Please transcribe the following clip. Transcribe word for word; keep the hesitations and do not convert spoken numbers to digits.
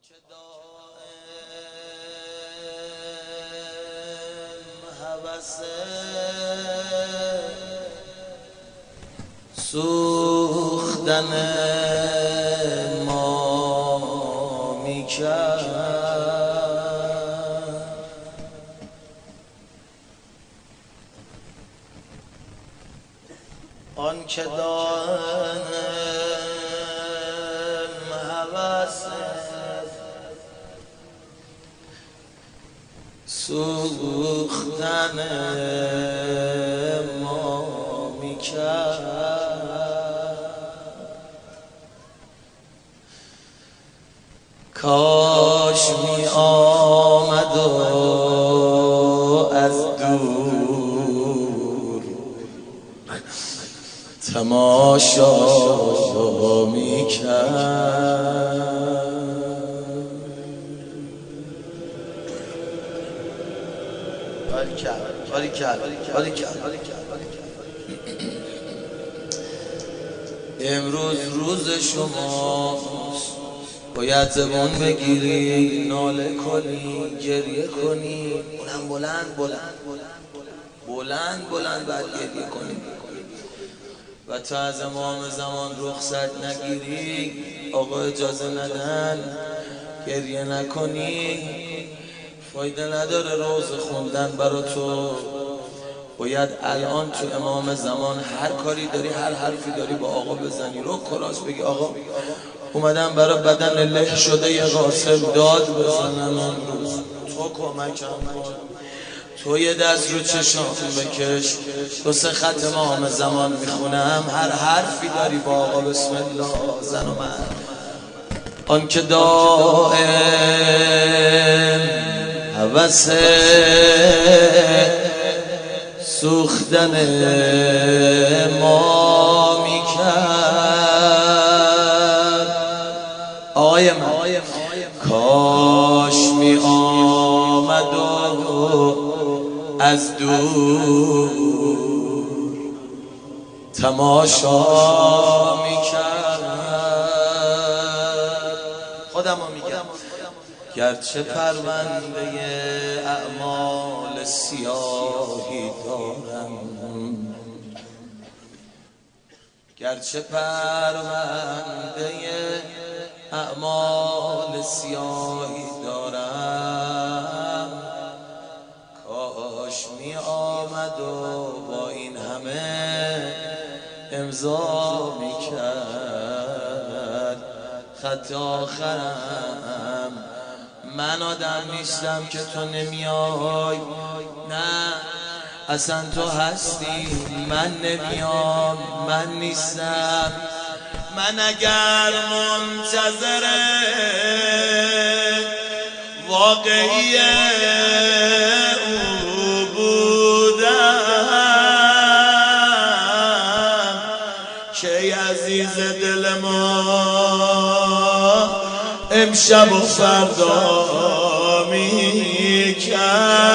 آنکه دائم هوس سوختن ما میکرد، آنکه دائم هوس سوختن ما میکرد، کاش می آمد و از دور تماشا میکرد. امروز روز شماست، باید زبان بگیری، ناله کنی، گریه کنی، بلند بلند بلند بلند بلند باید گریه کنی و تا از امام زمان رخصت نگیری، آقا اجازه ندن گریه نکنی، فایده نداره روز خوندن برا تو. باید الان تو امام زمان هر کاری داری، هر حرفی داری با آقا بزنی، رو کراس بگی آقا اومدم برا بدن له شده یه غاسل داد بزنم امروز، تو کمکم کن، تو یه دست رو چشام بکش، دو سه خط امام زمان میخونم، هر حرفی داری با آقا بسم الله زن و من. آنکه دائم هوس سوختن ما میکرد، آقای من کاش می آمد و از دور تماشا میکرد. خودم رو میگم گرچه پرونده اعمال سیاهی دارم، گرچه پرونده اعمال سیاهی دارم، کاش می آمد و با این همه امضا می کرد خط آخرم. من آدم نیستم که تو نمیای، نه اصلا تو هستی من نمیام، من نیستم. من اگر منتظر واقعی او بودم که عزیز دل ما امشب و فردا میکرد.